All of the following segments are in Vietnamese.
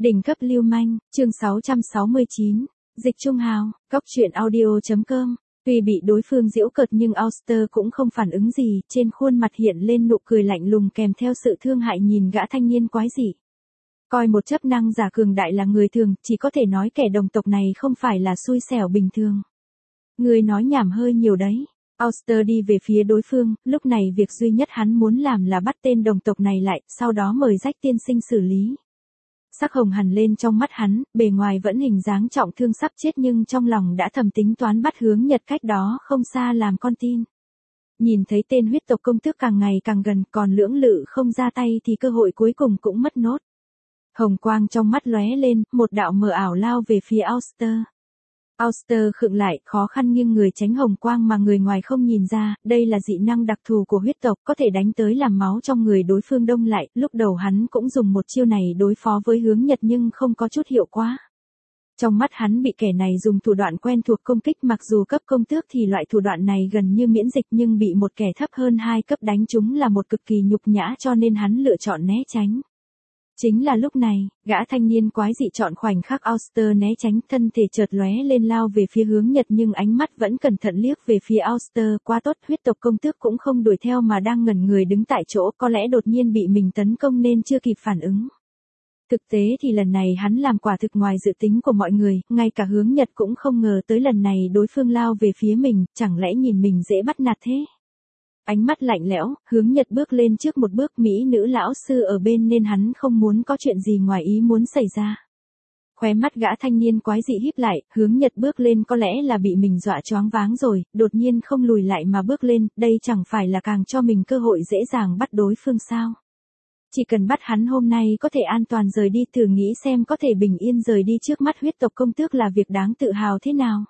Đỉnh cấp lưu manh, chương 669, Dịch Trung Hào, Cóc truyện audio.com. Tuy bị đối phương giễu cợt nhưng Auster cũng không phản ứng gì, trên khuôn mặt hiện lên nụ cười lạnh lùng kèm theo sự thương hại nhìn gã thanh niên quái dị. Coi một chấp năng giả cường đại là người thường, chỉ có thể nói kẻ đồng tộc này không phải là xui xẻo bình thường. Người nói nhảm hơi nhiều đấy. Auster đi về phía đối phương, lúc này việc duy nhất hắn muốn làm là bắt tên đồng tộc này lại, sau đó mời Rách tiên sinh xử lý. Sắc hồng hằn lên trong mắt hắn, bề ngoài vẫn hình dáng trọng thương sắp chết nhưng trong lòng đã thầm tính toán bắt Hướng Nhật cách đó không xa làm con tin. Nhìn thấy tên huyết tộc công tước càng ngày càng gần, còn lưỡng lự không ra tay thì cơ hội cuối cùng cũng mất nốt. Hồng quang trong mắt lóe lên, một đạo mờ ảo lao về phía Auster. Auster khựng lại, khó khăn nghiêng người tránh hồng quang mà người ngoài không nhìn ra, đây là dị năng đặc thù của huyết tộc, có thể đánh tới làm máu trong người đối phương đông lại, lúc đầu hắn cũng dùng một chiêu này đối phó với Hướng Nhật nhưng không có chút hiệu quả. Trong mắt hắn bị kẻ này dùng thủ đoạn quen thuộc công kích, mặc dù cấp công tước thì loại thủ đoạn này gần như miễn dịch nhưng bị một kẻ thấp hơn 2 cấp đánh trúng là một cực kỳ nhục nhã cho nên hắn lựa chọn né tránh. Chính là lúc này, gã thanh niên quái dị chọn khoảnh khắc Auster né tránh, thân thể chợt lóe lên lao về phía Hướng Nhật nhưng ánh mắt vẫn cẩn thận liếc về phía Auster. Quá tốt, huyết tộc công tước cũng không đuổi theo mà đang ngẩn người đứng tại chỗ, có lẽ đột nhiên bị mình tấn công nên chưa kịp phản ứng. Thực tế thì lần này hắn làm quả thực ngoài dự tính của mọi người, ngay cả Hướng Nhật cũng không ngờ tới lần này đối phương lao về phía mình, chẳng lẽ nhìn mình dễ bắt nạt thế? Ánh mắt lạnh lẽo, Hướng Nhật bước lên trước một bước, mỹ nữ lão sư ở bên nên hắn không muốn có chuyện gì ngoài ý muốn xảy ra. Khóe mắt gã thanh niên quái dị híp lại, Hướng Nhật bước lên có lẽ là bị mình dọa choáng váng rồi, đột nhiên không lùi lại mà bước lên, đây chẳng phải là càng cho mình cơ hội dễ dàng bắt đối phương sao? Chỉ cần bắt hắn hôm nay có thể an toàn rời đi, thử nghĩ xem có thể bình yên rời đi trước mắt huyết tộc công tước là việc đáng tự hào thế nào.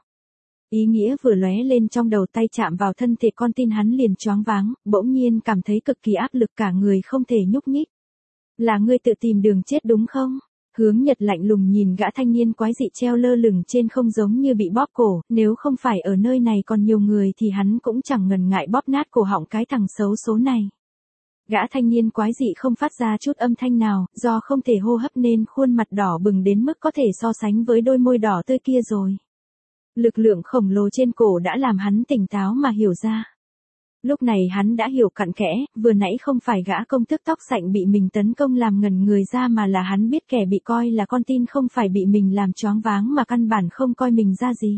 Ý nghĩa vừa lóe lên trong đầu, tay chạm vào thân thể con tin hắn liền choáng váng, bỗng nhiên cảm thấy cực kỳ áp lực, cả người không thể nhúc nhích. Là ngươi tự tìm đường chết đúng không? Hướng Nhật lạnh lùng nhìn gã thanh niên quái dị treo lơ lửng trên không giống như bị bóp cổ, nếu không phải ở nơi này còn nhiều người thì hắn cũng chẳng ngần ngại bóp nát cổ họng cái thằng xấu số này. Gã thanh niên quái dị không phát ra chút âm thanh nào, do không thể hô hấp nên khuôn mặt đỏ bừng đến mức có thể so sánh với đôi môi đỏ tươi kia rồi. Lực lượng khổng lồ trên cổ đã làm hắn tỉnh táo mà hiểu ra. Lúc này hắn đã hiểu cặn kẽ, vừa nãy không phải gã công tước tóc sạnh bị mình tấn công làm ngẩn người ra mà là hắn biết kẻ bị coi là con tin không phải bị mình làm choáng váng mà căn bản không coi mình ra gì.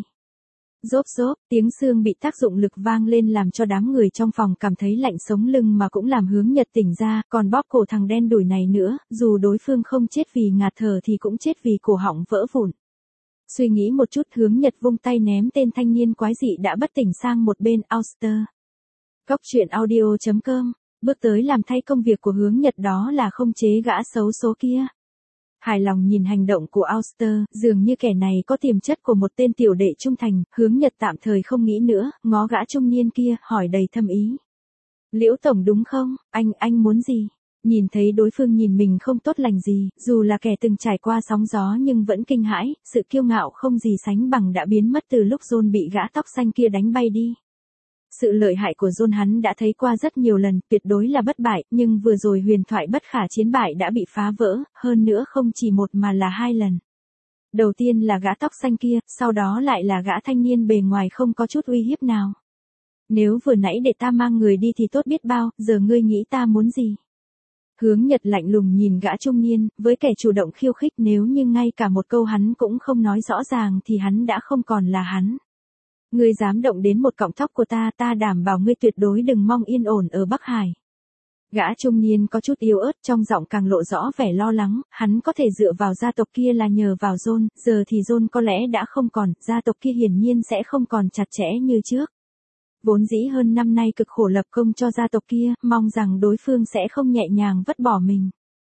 Rốp rốp, tiếng xương bị tác dụng lực vang lên làm cho đám người trong phòng cảm thấy lạnh sống lưng mà cũng làm Hướng Nhật tỉnh ra, còn bóp cổ thằng đen đủi này nữa, dù đối phương không chết vì ngạt thở thì cũng chết vì cổ họng vỡ vụn. Suy nghĩ một chút, Hướng Nhật vung tay ném tên thanh niên quái dị đã bất tỉnh sang một bên. Auster. Cóc truyện audio.com. Bước tới làm thay công việc của Hướng Nhật đó là không chế gã xấu số kia. Hài lòng nhìn hành động của Auster, dường như kẻ này có tiềm chất của một tên tiểu đệ trung thành, Hướng Nhật tạm thời không nghĩ nữa, ngó gã trung niên kia, hỏi đầy thâm ý. Liễu tổng đúng không, anh muốn gì? Nhìn thấy đối phương nhìn mình không tốt lành gì, dù là kẻ từng trải qua sóng gió nhưng vẫn kinh hãi, sự kiêu ngạo không gì sánh bằng đã biến mất từ lúc John bị gã tóc xanh kia đánh bay đi. Sự lợi hại của John hắn đã thấy qua rất nhiều lần, tuyệt đối là bất bại, nhưng vừa rồi huyền thoại bất khả chiến bại đã bị phá vỡ, hơn nữa không chỉ một mà là 2 lần. Đầu tiên là gã tóc xanh kia, sau đó lại là gã thanh niên bề ngoài không có chút uy hiếp nào. Nếu vừa nãy để ta mang người đi thì tốt biết bao, giờ ngươi nghĩ ta muốn gì? Hướng Nhật lạnh lùng nhìn gã trung niên, với kẻ chủ động khiêu khích nếu như ngay cả một câu hắn cũng không nói rõ ràng thì hắn đã không còn là hắn. Ngươi dám động đến một cọng tóc của ta, ta đảm bảo ngươi tuyệt đối đừng mong yên ổn ở Bắc Hải. Gã trung niên có chút yếu ớt, trong giọng càng lộ rõ vẻ lo lắng, hắn có thể dựa vào gia tộc kia là nhờ vào John, giờ thì John có lẽ đã không còn, gia tộc kia hiển nhiên sẽ không còn chặt chẽ như trước. Vốn dĩ hơn năm nay cực khổ lập công cho gia tộc kia, mong rằng đối phương sẽ không nhẹ nhàng vứt bỏ mình.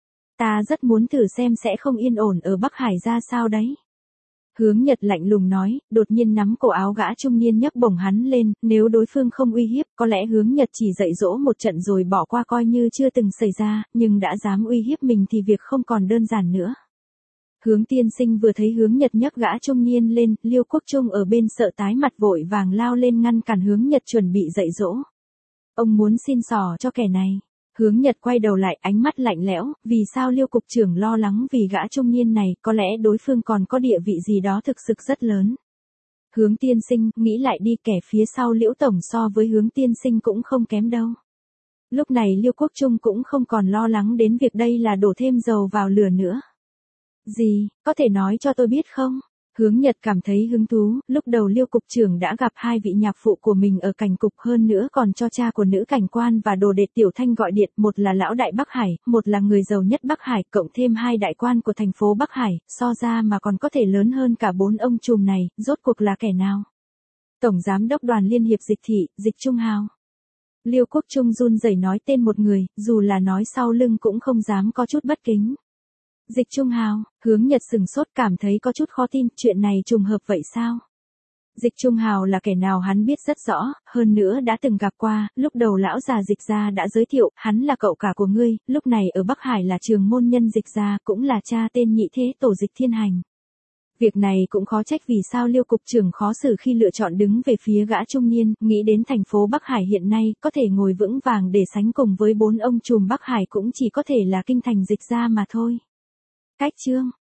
Ta rất muốn thử xem sẽ không yên ổn ở Bắc Hải ra sao đấy. Hướng Nhật lạnh lùng nói, đột nhiên nắm cổ áo gã trung niên nhấc bổng hắn lên, nếu đối phương không uy hiếp, có lẽ Hướng Nhật chỉ dạy dỗ một trận rồi bỏ qua coi như chưa từng xảy ra, nhưng đã dám uy hiếp mình thì việc không còn đơn giản nữa. Hướng tiên sinh vừa thấy Hướng Nhật nhấc gã trung niên lên, Liêu Quốc Trung ở bên sợ tái mặt vội vàng lao lên ngăn cản Hướng Nhật chuẩn bị dạy dỗ. Ông muốn xin xỏ cho kẻ này. Hướng Nhật quay đầu lại, ánh mắt lạnh lẽo, vì sao Liêu cục trưởng lo lắng vì gã trung niên này, có lẽ đối phương còn có địa vị gì đó thực sự rất lớn. Hướng tiên sinh, nghĩ lại đi, kẻ phía sau Liễu tổng so với Hướng tiên sinh cũng không kém đâu. Lúc này Liêu Quốc Trung cũng không còn lo lắng đến việc đây là đổ thêm dầu vào lửa nữa. Gì, có thể nói cho tôi biết không? Hướng Nhật cảm thấy hứng thú, lúc đầu Liêu cục trưởng đã gặp hai vị nhạc phụ của mình ở cảnh cục, hơn nữa còn cho cha của nữ cảnh quan và đồ đệ Tiểu Thanh gọi điện, một là lão đại Bắc Hải, một là người giàu nhất Bắc Hải, cộng thêm hai đại quan của thành phố Bắc Hải, so ra mà còn có thể lớn hơn cả bốn ông trùm này, rốt cuộc là kẻ nào? Tổng giám đốc Đoàn Liên hiệp Dịch thị, Dịch Trung Hào. Liêu Quốc Trung run rẩy nói tên một người, dù là nói sau lưng cũng không dám có chút bất kính. Dịch Trung Hào, Hướng Nhật sừng sốt, cảm thấy có chút khó tin, chuyện này trùng hợp vậy sao? Dịch Trung Hào là kẻ nào hắn biết rất rõ, hơn nữa đã từng gặp qua, lúc đầu lão già Dịch gia đã giới thiệu, hắn là cậu cả của ngươi, lúc này ở Bắc Hải là trường môn nhân Dịch gia, cũng là cha tên nhị thế tổ Dịch Thiên Hành. Việc này cũng khó trách vì sao Liêu cục trưởng khó xử khi lựa chọn đứng về phía gã trung niên, nghĩ đến thành phố Bắc Hải hiện nay, có thể ngồi vững vàng để sánh cùng với bốn ông trùm Bắc Hải cũng chỉ có thể là kinh thành Dịch gia mà thôi. Cách chương